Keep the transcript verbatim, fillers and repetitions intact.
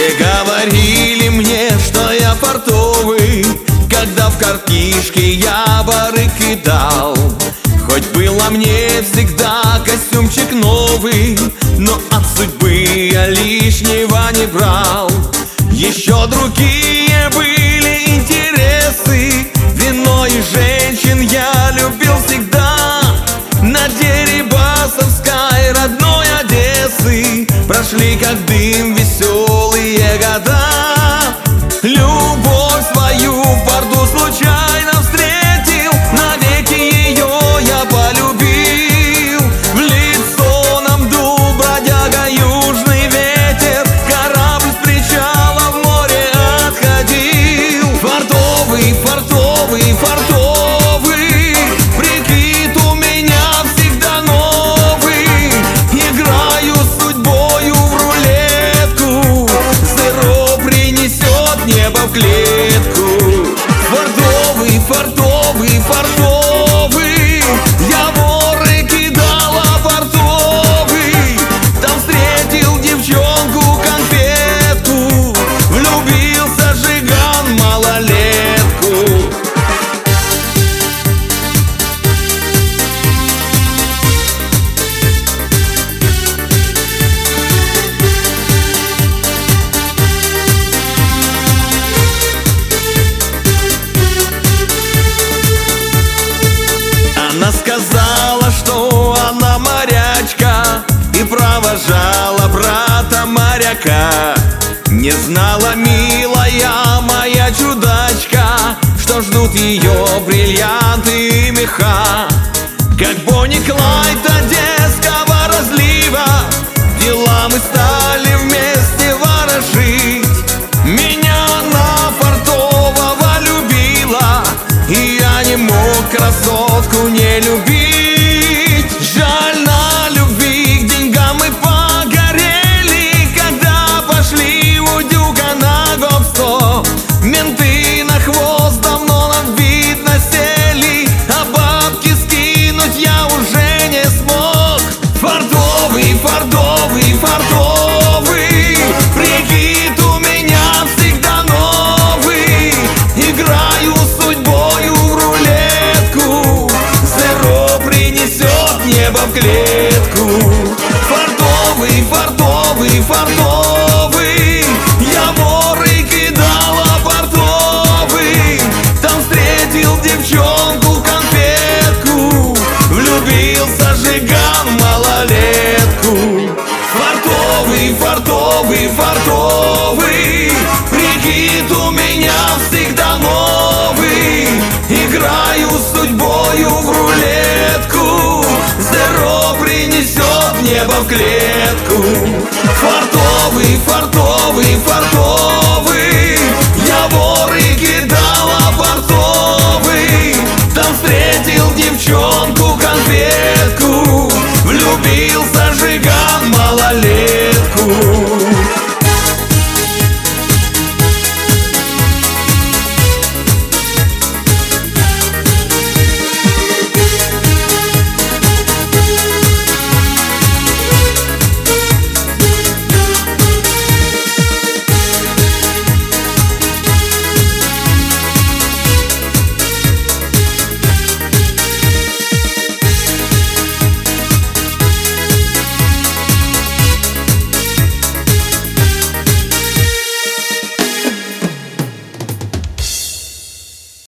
Все говорили мне, что я фартовый, когда в картишке я воры кидал. Хоть было мне всегда костюмчик новый, но от судьбы я лишнего не брал. Еще другие были интересы, вино и женщин я любил всегда. На Дерибасовской родной Одессы прошли как дым веселые года. Любовь свою в порту случайно встретил, навеки ее я полюбил. В лицо нам дул бродяга южный ветер, корабль с причала в море отходил. Фартовый, фартовый, фартовый, прикид у меня всегда новый. Играю с судьбою в рулетку, зеро принесет небо в клетку. Фартовый, фартовый, фартовый, я воры кидал, а портовый там встретил девчонку конфетку, влюбился жиган в малолетку. Она сказала, что она морячка, и провожала брата моряка. Не знала, милая моя чудачка, что ждут ее бриллианты и меха. Как Бонни Клайд одесского разлива, дела мы стали вместе ворожить. Меня она фартового любила, и я не мог красотку не любить. Жаль, на любви к деньгам мы погорели, когда пошли у дюка на гоп-стоп. Менты на хвост давно нам видно сели, а бабки скинуть я уже не смог. Фартовый, фартовый, фартовый, прикид у меня всегда новый. Играю с судьбою в рулетку, зеро принесет небо в клетку. Фартовый, фартовый, фартовый, я воры кидал, а портовый там встретил девчонку конфетку, влюбился жиган в малолетку. Фартовый, фартовый, фартовый, прикид у меня всегда новый. Играю с судьбою в рулетку, зеро принесет небо в клетку. Фартовый, фартовый, фартовый, я воры кидал, а портовый там встретил девчонку конфетку, влюбился жиган